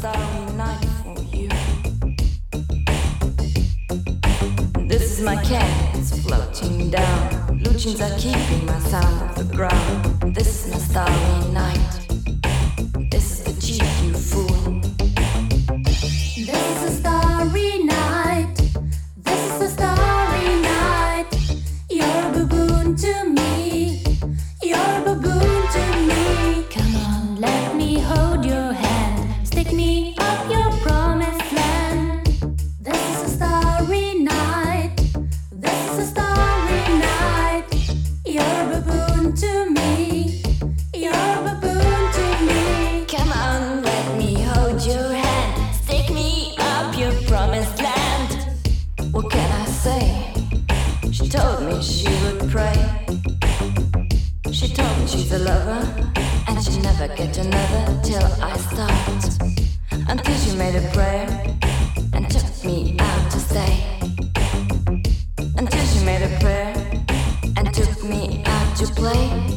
starry night for you. This is my cat, it's floating down. Luchins are keeping my sound off the ground. This is my starry night. This is the cheek, you fool. This is a starry night. This is a starry night. You're a baboon to me. You're a baboon to me. Come on, let me hold your hand. Stick me up your promised land. This is a starry night. This is a starry night. You're a baboon to me. You're a baboon to me. Come on, let me hold your hand. Stick me up your promised land. What can I say? She told me she would pray. She told me she's a lover, and she'd never get another till I stopped. Until she made a prayer and took me out to stay. Until she made a prayer and took me out to play.